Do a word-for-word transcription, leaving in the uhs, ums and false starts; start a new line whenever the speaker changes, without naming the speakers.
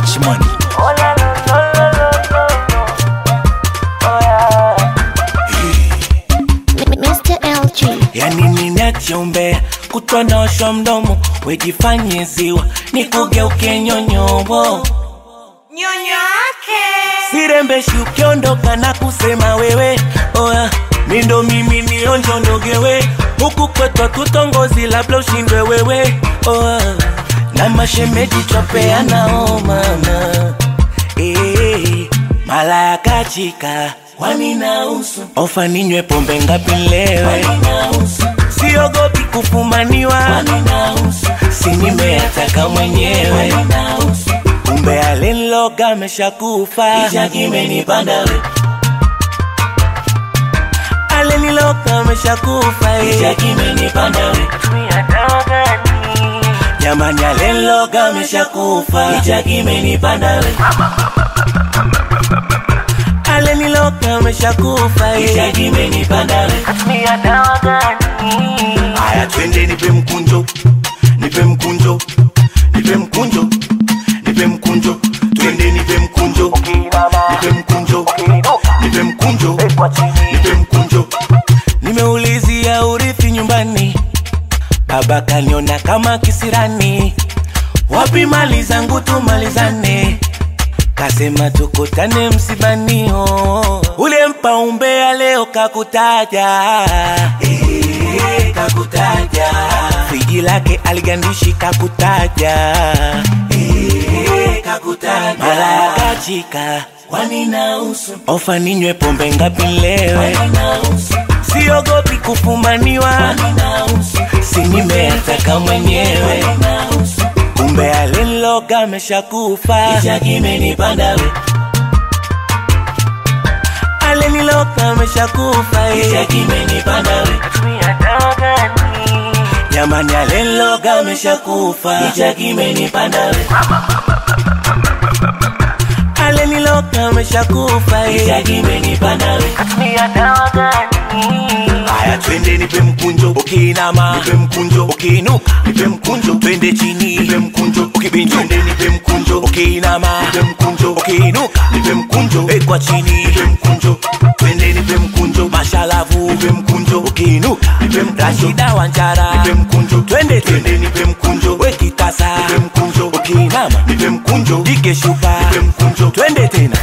Cash money.
Oh la la la la la la. Oh yeah.
mister L G.
Yani ninachombea kutonosha mdomo, wejifanye ziwa nikugeuke nyonyobo.
Nyonyo yake
Sirembeshi ukiondoka na kusema wewe. Oya, mindo mimi nionjo ndogewe. Huku kwetu tutongozi labda ushindwe wewe. Oya, na mashemeji chopea nao mama. Eh, malaya kachika wani na usu. Ofa ninywe pombe ngapi lewe wani na usu. Siogopi kufumaniwa wani na usu. Sinimeyataka mwenyewe wani na usu. Kumbe alinloga ameshakufa. Ichaki imenipanda we. Aliniloga ameshakufa. Ichaki imenipanda we. Tumia dawa gani? Jamani alinloga ameshakufa. Ichaki imenipanda we. Aliniloga ameshakufa. Ichaki imenipanda we. Tumia dawa gani? Aya twende nipe mkunjo. Nipe mkunjo. Nipe mkunjo. Nipe mkunjo, twende nipe mkunjo. Nipe mkunjo, nipe mkunjo, nipe mkunjo. Nimeulizia urithi nyumbani, baba kaniona kama kisirani. Wapi mali zangu tumalizane, kasema tukutane msibani. Oh, ule mpa umbea leo kakutaja. Eh, kakutaja. Fiji lake aligandishi kakutaja. Eh, kakutaja. Malaya kachika wani na usu. Ofa ninywe pombe ngapi lewe wani na usu. Siogopi kufumaniwa wani na usu. Sinimeyataka mwenyewe wani na usu. Kumbe alinloga ameshakufa. Ichaki imenipanda we. Aliniloga ameshakufa. Ichaki imenipanda we. Tumia dawa gani? Jamani alinloga ameshakufa. Ichaki imenipanda we. Aliniloga ameshakufa. Ichaki imenipanda we. Tumia dawa gani? Aya twende nipe mkunjo. Ukiinama nipe mkunjo. Ukiinuka nipe mkunjo. Twende chini nipe mkunjo. Ukibinjo twende nipe mkunjo. Ukiinama nipe mkunjo. Ukiinuka nipe mkunjo. Ekwa chini nipe mkunjo. Twende nipe mkunjo. Mashalavu nipe mkunjo. Ukiinuka nipe mkunjo. Rashida Wanjara nipe mkunjo. Twende twende nipe mkunjo. Wekitasa nipe mkunjo. Ukiinama nipe mkunjo. Dike Shupa nipe mkunjo. Twende tena